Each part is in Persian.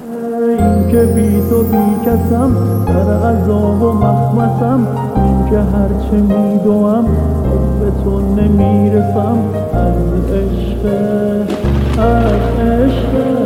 این که بی تو بی کسم، در عذاب و مخمسم. این که هرچه میدوم به تو نمیرسم. از عشق، از عشق.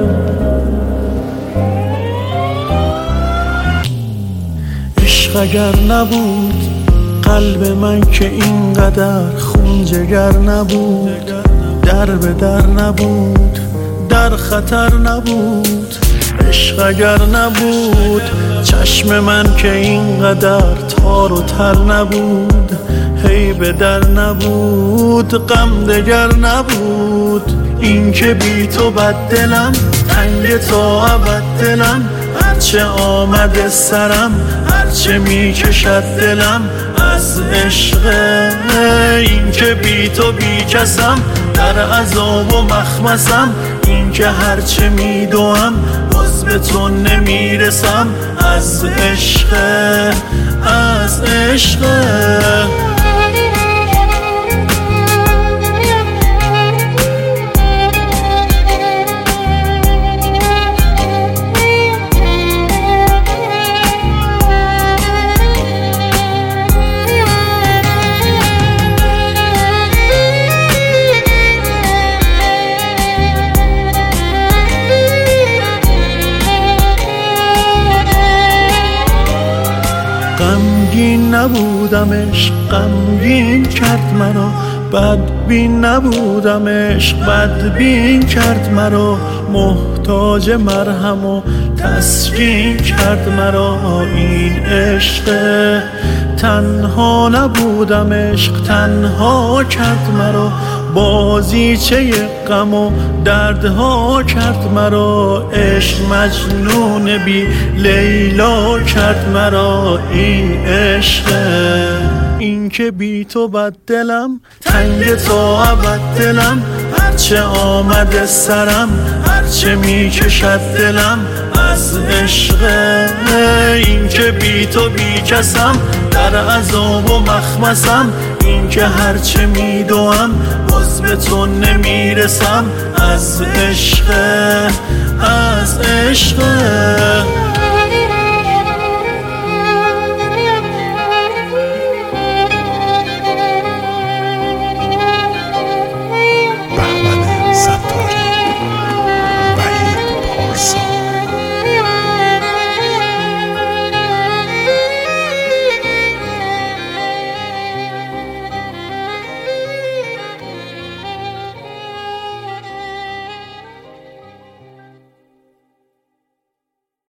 عشق اگر نبود قلب من که اینقدر خون جگر نبود، در به در نبود، در خطر نبود. عشق اگر نبود چشم من که اینقدر تار و تر نبود، هی به در نبود، غم دگر نبود. این که بی تو بد دلم، تنگ تا ابد دلم. هرچه آمده سرم، هرچه میکشد دلم، از عشق. این که بی تو بی کسم، در عذاب و مخمسم. این که هرچه میدوم باز به تو نمیرسم. از عشق، از عشق. غمگین نبودم عشق غمگین کرد مرا، بدبین نبودم عشق بدبین کرد مرا. محتاج مرهم و تسکین کرد مرا این عشق. تنها نبودم عشق تنها کرد مرا، بازیچه غم و دردها کرد مرا. عشق مجنون بی لیلا کرد مرا این عشق. این که بی تو بد دلم، تنگ تا ابد دلم. هرچه آمده سرم، هرچه میکشد دلم، از عشق. این که بی تو بی کسم، در عذاب و مخمسم. این که هرچه میدوم باز به تو نمیرسم. از عشق، از عشق.